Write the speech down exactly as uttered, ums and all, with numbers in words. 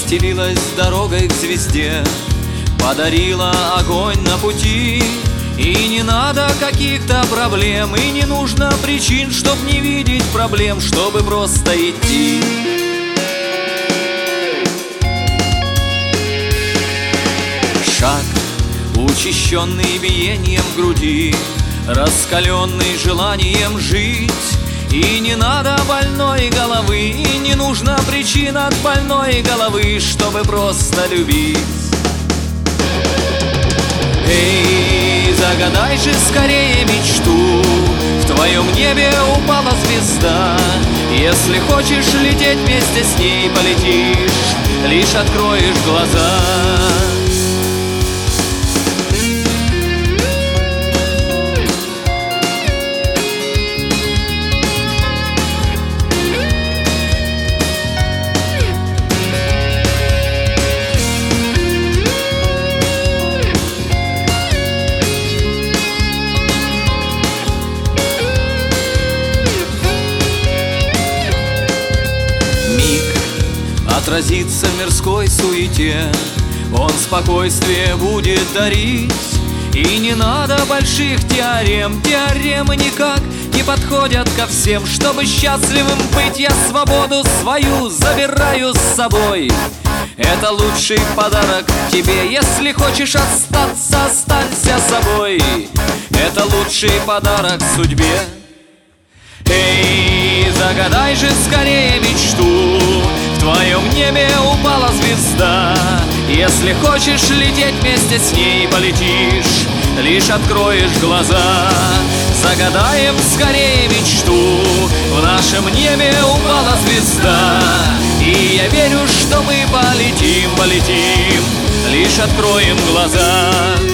Расстелилась дорогой к звезде, подарила огонь на пути. И не надо каких-то проблем, и не нужно причин, чтоб не видеть проблем, чтобы просто идти. Шаг, учащенный биением в груди, раскаленный желанием жить. И не надо больной головы, и не нужна причина от больной головы, чтобы просто любить. Эй, загадай же скорее мечту, в твоем небе упала звезда. Если хочешь лететь вместе с ней, полетишь, лишь откроешь глаза. Отразится в мирской суете, он спокойствие будет дарить. И не надо больших теорем, теоремы никак не подходят ко всем. Чтобы счастливым быть, я свободу свою забираю с собой. Это лучший подарок тебе, если хочешь остаться, останься собой. Это лучший подарок судьбе. Эй, загадай же скорее мечту, в твоем небе упала звезда. Если хочешь лететь вместе с ней, полетишь, лишь откроешь глаза. Загадаем скорее мечту, в нашем небе упала звезда. И я верю, что мы полетим, полетим, лишь откроем глаза.